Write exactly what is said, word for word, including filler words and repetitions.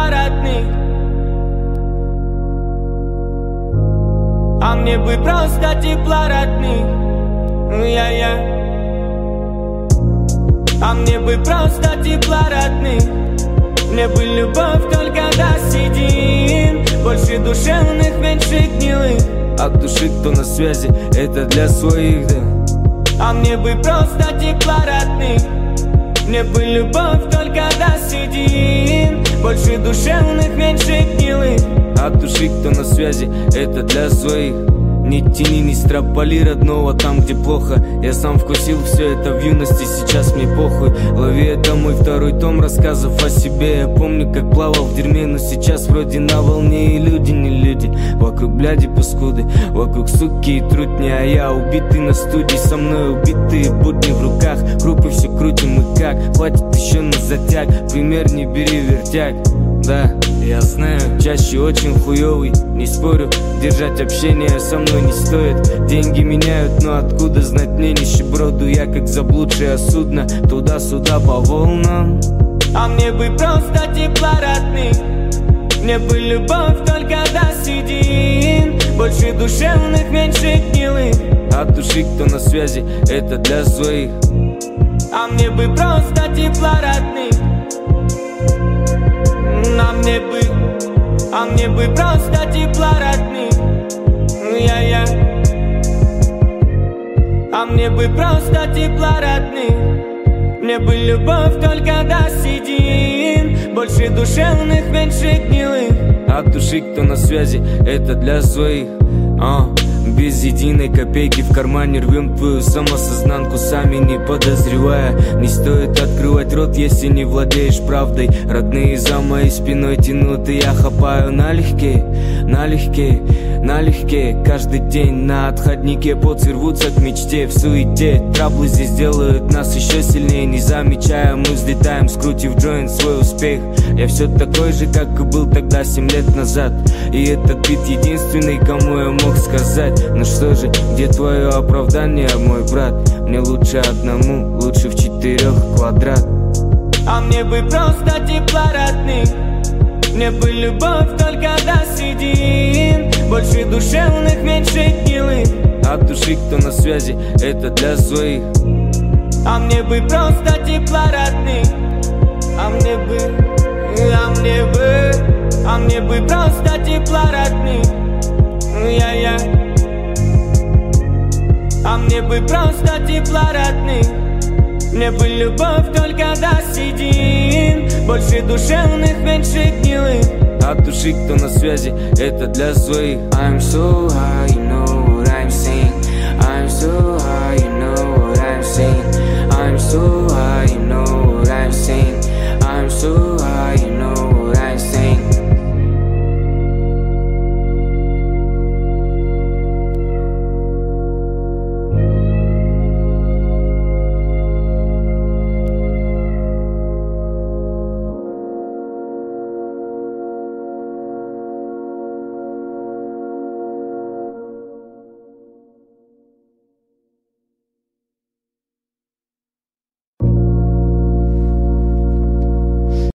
тепла родных. А мне бы просто тепла родных. Я-я. А мне бы просто тепла родных. Мне бы любовь только до седин. Больше душевных, меньше гнилых. От души кто на связи, это для своих, да. А мне бы просто тепла родных. Мне бы любовь только до седин. Больше душевных, меньше гнилых. От души кто на связи, это для своих. Не тяни, не строполи родного там, где плохо. Я сам вкусил все это в юности, сейчас мне похуй. Лови, это мой второй том рассказов о себе. Я помню, как плавал в дерьме, но сейчас вроде на волне. И люди не люди, вокруг бляди паскуды, вокруг суки и трутни. А я убитый на студии, со мной убитые будни в руках. Группы все крутим и как, хватит еще на затяг. Пример не бери, вертяг. Да, я знаю, чаще очень хуёвый, не спорю. Держать общение со мной не стоит. Деньги меняют, но откуда знать мне нищеброду? Я как заблудшее судно, туда-сюда по волнам. А мне бы просто тепла родных. Мне бы любовь только до седин. Больше душевных, меньше гнилых. От души кто на связи, это для своих. А мне бы просто тепла родных. А мне бы, а мне бы просто тепла родных. Я-я. А мне бы просто тепла родных. Мне бы любовь только до седин. Больше душевных, меньше гнилых. От души кто на связи, это для своих. А, без единой копейки в кармане рвем твою самосознанку, сами не подозревая. Не стоит открывать рот, если не владеешь правдой. Родные за моей спиной тянут, и я хапаю налегке, налегке, налегке. Каждый день на отходнике поцы рвутся к мечте. В суете траблы здесь делают нас еще сильнее. Не замечая, мы взлетаем, скрутив джойнт свой успех. Я все такой же, как и был тогда семь лет назад. И этот бит единственный, кому я мог сказать: ну что же, где твое оправдание, мой брат? Мне лучше одному, лучше в четырех квадрат. А мне бы просто тепла родных. Мне бы любовь только до седин. Больше душевных, меньше гнилых. От души кто на связи, это для своих. А мне бы просто тепла родных. А мне бы, а мне бы, а мне бы просто тепла родных. Я-я. А мне бы просто тепла родных. Мне бы любовь только до седин. Больше душевных, меньше гнилых. От души кто на связи, это для своих. I'm so high, you know what I'm saying. I'm so high, you know what I'm saying. I'm so high, you know